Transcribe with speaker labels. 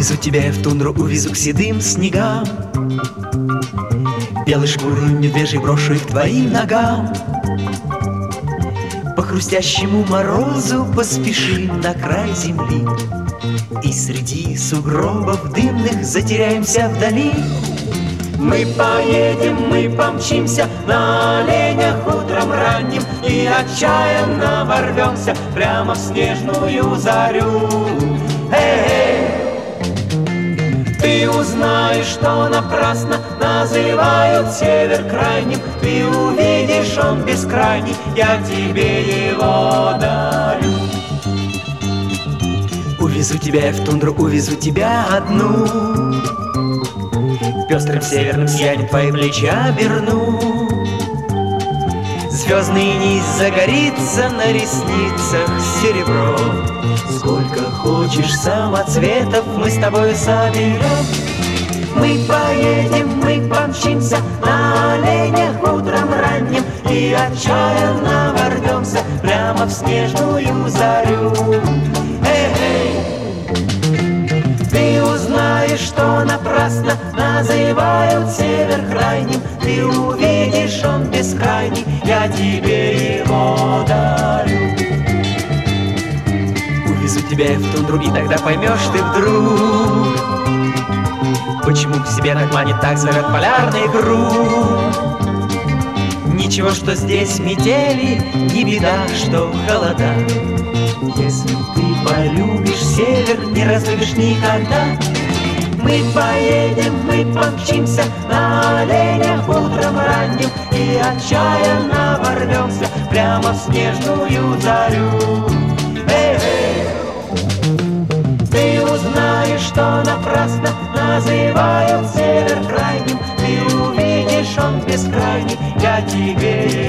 Speaker 1: Увезу тебя я в тундру, увезу к седым снегам, белой шкуры медвежьей брошу их к твоим ногам. По хрустящему морозу поспешим на край земли, и среди сугробов дымных затеряемся вдали. Мы поедем, мы помчимся на оленях утром ранним, и отчаянно ворвемся прямо в снежную зарю. Эй! Ты узнаешь, что напрасно называют север крайним. Ты увидишь, он бескрайний, я тебе его дарю. Увезу тебя я в тундру, увезу тебя одну, пестрым северным сиянием твои плечи оберну. Звездный низ загорится на ресницах серебро. Сколько хочешь самоцветов мы с тобой соберем. Мы поедем, мы помчимся на оленях утром ранним, и отчаянно ворвемся прямо в снежную зарю. Ты узнаешь, что напрасно называют север крайним. Ты увидишь, он бескрайний, я тебе его дарю. Увезу тебя я в тундру, и тогда поймешь ты вдруг, почему к себе так манит, так зовет полярный круг. Ничего, что здесь метели, не беда, что холода. Если ты полюбишь север, не разлюбишь никогда. Мы поедем, мы помчимся на оленях утром ранним, и отчаянно ворвемся прямо в снежную зарю. Ты узнаешь, что напрасно называют север крайним. Ты увидишь, он бескрайний, я тебе